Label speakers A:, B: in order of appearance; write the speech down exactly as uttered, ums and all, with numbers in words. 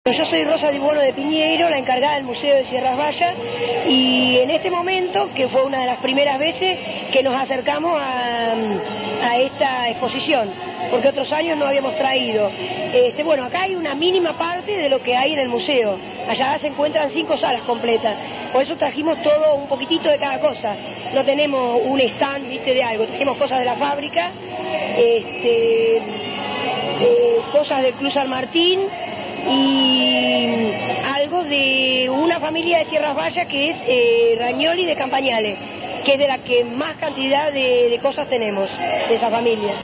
A: Yo soy Rosa Di Buono de Piñeiro, la encargada del Museo de Sierras Vallas, y en este momento, que fue una de las primeras veces que nos acercamos a, a esta exposición, porque otros años no habíamos traído. Este, bueno, acá hay una mínima parte de lo que hay en el museo, allá se encuentran cinco salas completas, por eso trajimos todo un poquitito de cada cosa, no tenemos un stand, viste, de algo, trajimos cosas de la fábrica, este, eh, cosas del Club San Martín, y algo de una familia de Sierras Vallas que es eh, Ragnoli de Campagnale, que es de la que más cantidad de, de cosas tenemos, de esa familia.